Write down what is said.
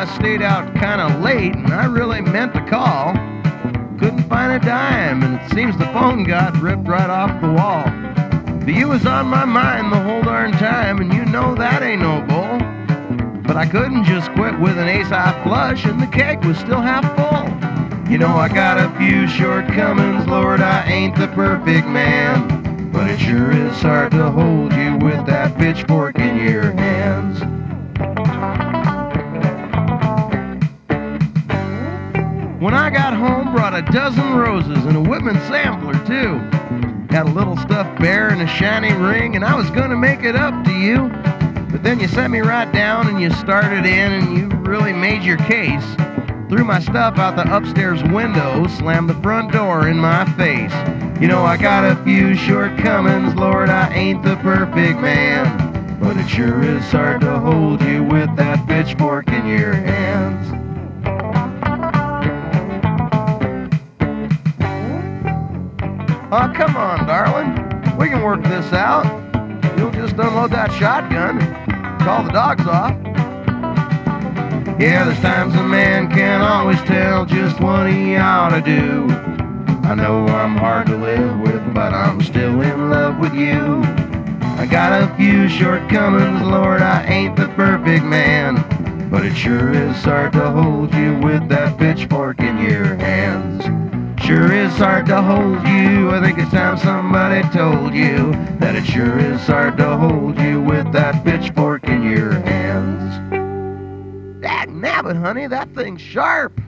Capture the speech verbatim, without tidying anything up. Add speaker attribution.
Speaker 1: stayed out kind of late, and I really meant to call. Couldn't find a dime, and it seems the phone got ripped right off the wall. But you was on my mind the whole darn time, and you know that ain't no bull. But I couldn't just quit with an ace-high flush, and the keg was still half full. You know I got a few shortcomings, Lord, I ain't the perfect man. But it sure is hard to hold you with that pitchfork in your hands. When I got home, brought a dozen roses and a Whitman sampler too. Had a little stuffed bear and a shiny ring, and I was gonna make it up to you. But then you set me right down and you started in and you really made your case. Threw my stuff out the upstairs window, slammed the front door in my face. You know I got a few shortcomings, Lord, I ain't the perfect man. But it sure is hard to hold you with that pitchfork in your hands. Oh, come on, darling. We can work this out. You'll just unload that shotgun, call the dogs off. Yeah, there's times a man can't always tell just what he ought to do. I know I'm hard to live with, but I'm still in love with you. I got a few shortcomings, Lord, I ain't the perfect man. But it sure is hard to hold you with that pitchfork in your hands. Sure is hard to hold you. I think it's time somebody told you that it sure is hard to hold you with that pitchfork in your hands. Dag nabbit, honey, that thing's sharp.